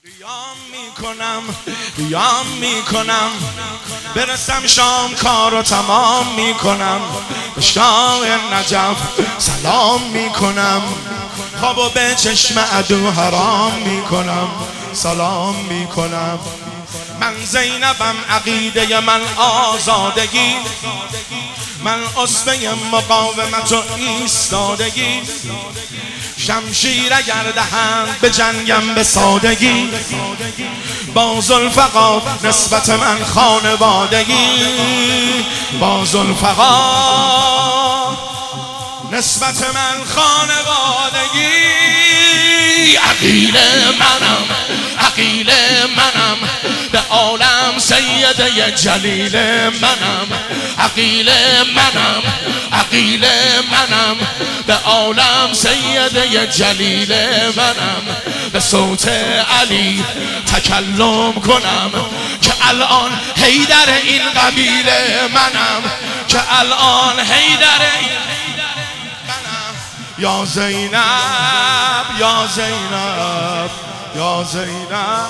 قیام میکنم برسم شام کارو تمام میکنم به شاه نجف سلام میکنم خوابو به چشم عدو حرام میکنم سلام میکنم من زینبم عقیده من آزادگی من اسوه مقاومت و ایستادگی شمشیر اگر دهند به جنگم به سادگی با ذوالفقار نسبت من خانوادگی با ذوالفقار نسبت من خانوادگی عقیل منم به عالم سیده جلیل منم عقیل منم به عالم سیده جلیل منم به صوت علی تکلم کنم که الان حیدر این قبیله منم که الان حیدر این یا زینب یا زینب یا زینب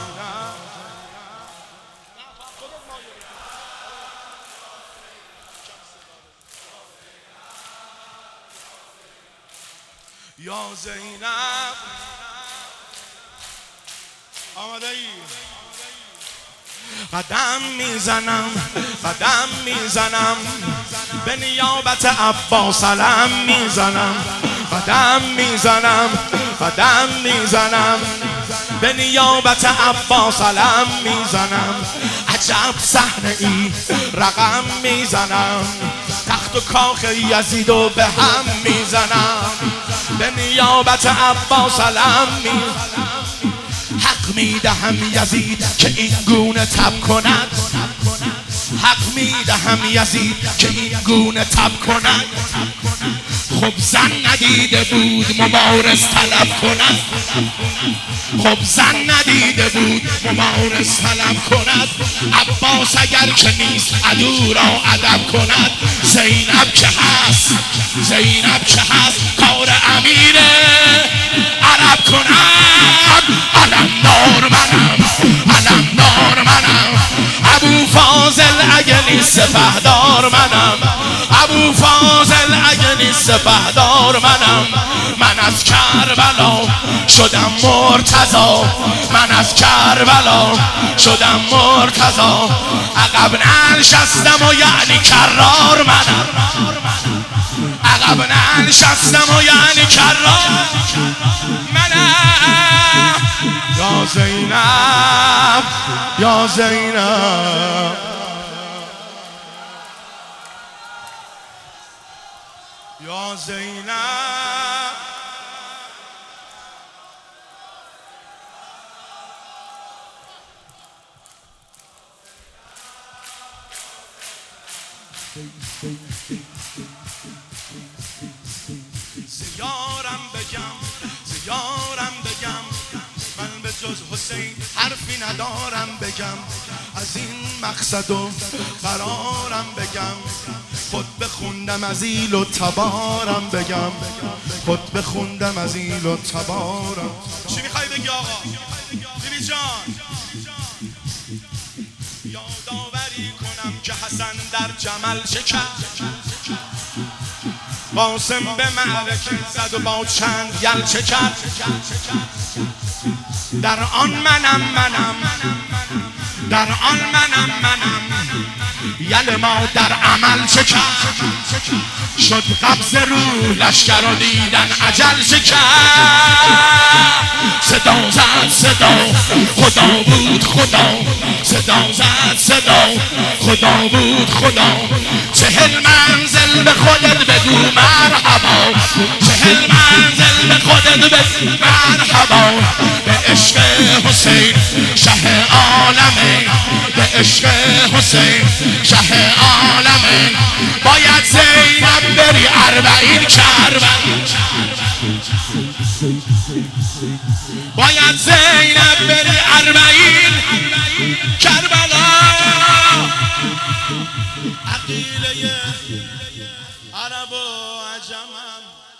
یا زینب آماده ای؟ قدم میزنم به نیابت عباس علم میزنم قدم میزنم به نیابت عباس علم میزنم عجب صحنه ای رقم میزنم تخت و کاخ یزیدو به هم میزنم به نیابت عباس علم میزنم حق میدهم یزید که این گونه تب کند حق میدهم یزید که این گونه تب کند خب زن ندیده بود مبارز طلب کند خب زن ندیده بود مبارز طلب کند عباس اگر که نیست عدو را ادب کند زینب که هست کار امیر عرب کند علمدار منم ابو فاضل اگه نیست سپهدار منم ابو فاضل اگه نیست سپهدار منم من از کربلا شدم مرتضی من از کربلا شدم مرتضی عقب ننشستم و یعنی کرار منم عقب ننشستم و یعنی کرار منم یا زینب یا زینب یا زینب زیارم بگم من به جز حسین حرفی ندارم بگم از این مقصد و قرارم بگم خود بخوندم از ایل و تبارم بگم خود بخوندم از ایل و تبارم چی میخوای بگی آقا؟ بیبی جان یادآوری کنم که حسن در جمل چه کرد قاسم به معرکه زد و با چند یلچه کرد در آن منم یل ما در عمل چه کرد شد قبض رو لشکر و دیدن عجل چه کرد صدا زد خدا بود صدا زد خدا بود 40 منزل به خودت بگو مرحبا 40 منزل به خودت بگو مرحبا به عشق حسین شه عالمه به عشق حسین شه عالمه باید زینب بری 40 کربلا باید زینب بری 40 کربلا عقیله عرب و عجمم